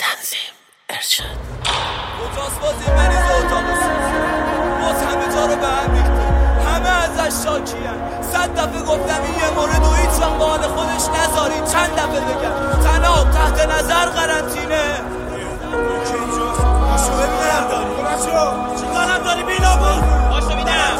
تنظیم ارشاد کجاست بازی مریض اتاق باز همه جا رو به هم ریخته، همه ازش شاکی‌ان. 100 دفعه گفتم این یه مورد و هیچ وقت به حال خودش نذاری. چند دفعه بگم تناب تحت نظر قرنطینه. که اینجاست باشو ببینم داری چی کارم داری بینامون باشو بینم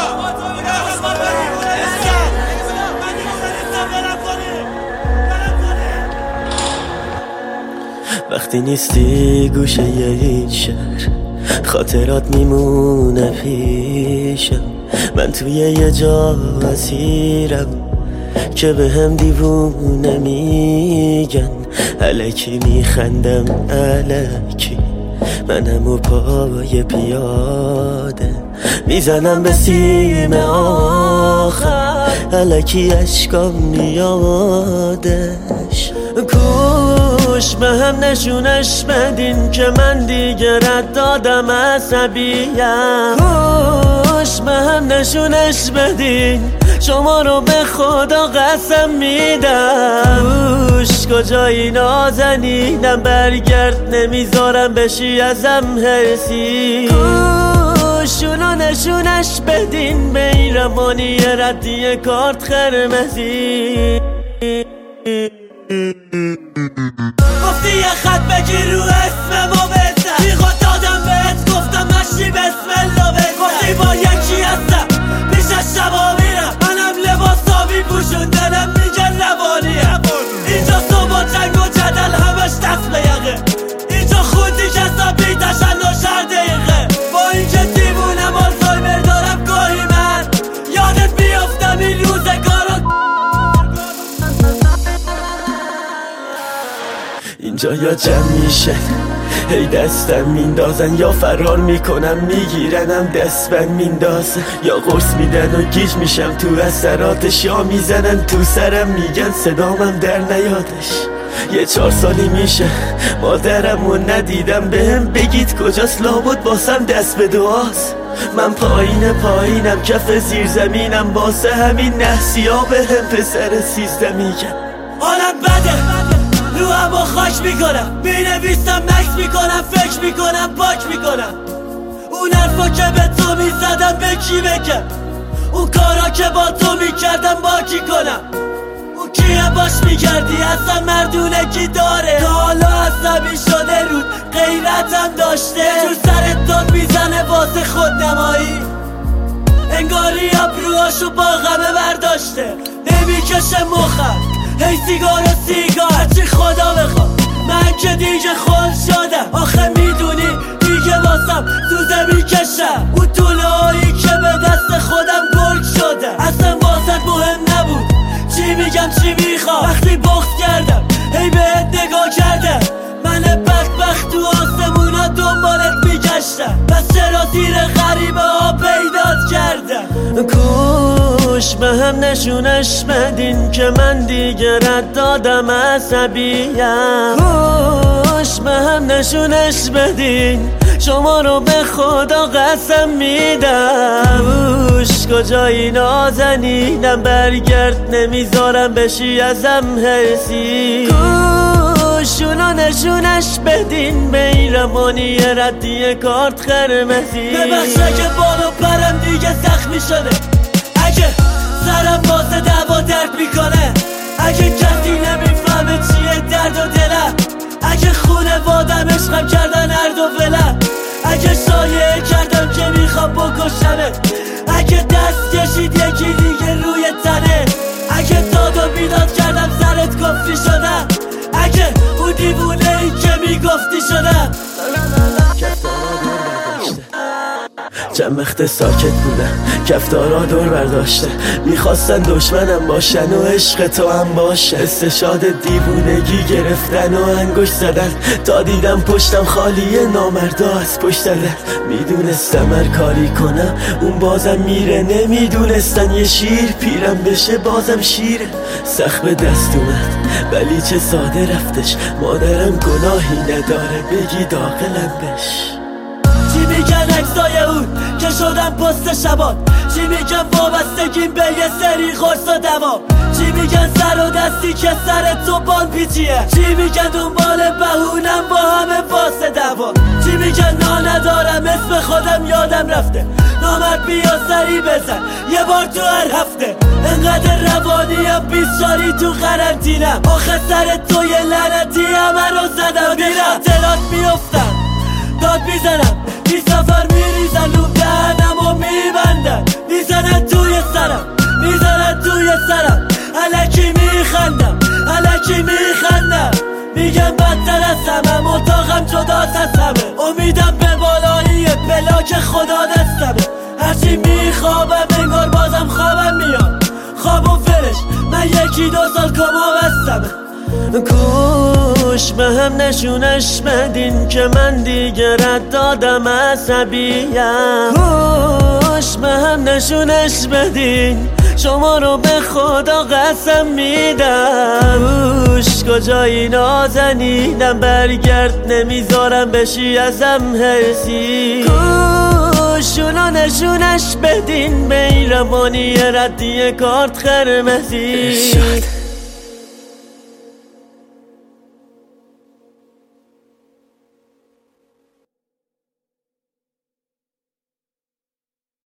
وقتی نیستی گوشه این شهر خاطرات میمونه پیشم. من توی یه جا اسیرم که به هم دیوونه میگن. الکی میخندم الکی منم و پای پیاده میزنم به سیم آخر. الکی عشقام میادش کوش به هم نشونش بدین که من دیگه رد دادم عصبیم. کوش به هم نشونش بدین شما رو به خدا قسم میدم. کوش کجایی نازنینم برگرد نمیذارم بشی ازم هرسی. کوشونو نشونش بدین میرمانی ردی کارت خرمزی. گفتی یه خط بگیر رو اسممو بزن بیخواد دادم بهت گفتم مشی بسم الله بزن. گفتی با یکی هستم پیش از شبا میرم منم لباسا میپوشون دلم میگه نوانیم. اینجا صبح جنگ و جدل همش دست به یقه. اینجا خودی کسا بیتشن و 4 دقیقه. با اینکه دیوونم آلزایمر دارم گاهی من یادت بیافتم این روزگارو. اینجا یا جمع میشن هی دستم میندازن یا فرار میکنم میگیرنم دستبند میندازن یا قرص میدن و گیج میشم تو اثراتش یا میزنن تو سرم میگن صدامم در نیادش. یه 4 سالی میشه مادرمو ندیدم بهم بگید کجاست لابد باسم دست به دعاست. من پایینم کف زیر زمینم واسه همین نحسیا بهم پسر 13 میگن. حالم بده رو هم خاک میکنم مینویسم مکس میکنم فکر میکنم پاک میکنم. اون حرفا که به تو میزدم به کی بگم؟ اون کارا که با تو میکردم با کی کنم؟ اون کیه باش میگردی اصلا مردونگی داره؟ تا حالا عصبی شده رود غیرتم داشته جور سرت داد میزنه واسه خود نمایی. انگاری ابروهاشو با غمه برداشته نمیکشه مخم هی سیگار هرچی خدا بخواد. من که دیگه خون شدم آخه میدونی دیگه واسم سوزه میکشم. اون طوله هایی که به دست خودم گرگ شده اصلا واسط مهم نبود چی میگم چی میخوام. وقتی بخت کردم هی بهت نگاه کردم من بدبخت تو آسمونا دنبالت میگشتم. پس چرا زیر غریبه ها پیدات کردم؟ کوش به هم نشونش بدین که من دیگه رد دادم عصبیم. کوش به هم نشونش بدین شما رو به خدا قسم میدم. کوش کجایی نازنینم برگرد نمیذارم بشی ازم هرسی. کوشونو نشونش بدین میرمانی ردی کارت خرمزی. ببخشه که بالو پرم دیگه زخمی شده. اگه سرم واسه دعوا درد میکنه. اگه کسی نمیفهمه چیه درد و دلم. اگه خونوادم عشقم کردن هر دو ولم. اگه شایعه کردم که میخوام بکشمت. اگه دست کشید یکی دیگه روی تنه. اگه داد و بیداد کردم سرت گفتی شدم. اگه اون دیوونه ای که میگفتی شدم. چند وقت ساکت بودم کفتارا دور برداشته میخواستن دشمنم باشن و عشق تو هم باشه. استشهاد دیوونگی گرفتن و انگوش زدن تا دیدم پشتم خالیه نامردا از پشت زدن. میدونستم هر کاری کنم اون بازم میره نمیدونستن یه شیر پیرم بشه بازم شیره. سخت به دست اومد ولی چه ساده رفتش. مادرم گناهی نداره بگی داغلم بش. چی میگن اکسای اون که شدم پست شبان؟ چی میگن وابستگیم به یه سری قرص و دوا؟ چی میگن سر و دستی که سر تو بان پیچیه؟ چی میگن دنبال بهونم با یادم رفته نامرد بیا سری بزن یه بار تو هر هفته انقدر روانیم 20 سالی تو قرنطینم آخه سر تو یه لعنتی همه رو زدم میرم خاطرات میفتم داد میزنم بی سفر میریزن رو دهنم و میبندن میزنن توی سرم میزنن توی سرم الکی میخندم الکی میخندم میگم بدتر از همم اتاقم جداست از همه امیدم به بالایی پلاک خدا دستمه هرچی میخوابم انگار بازم خوابم میاد خواب و فرش من 1-2 سال کما بستمه کوش به هم نشونش بدین که من دیگه رد دادم عصبیم کوش به هم نشونش بدین شما رو به خدا قسم میدم کوش کجایی نازنینم برگرد نمیذارم بشی ازم هرسی کوشونو نشونش بدین به این روانی ردی کارت قرمزی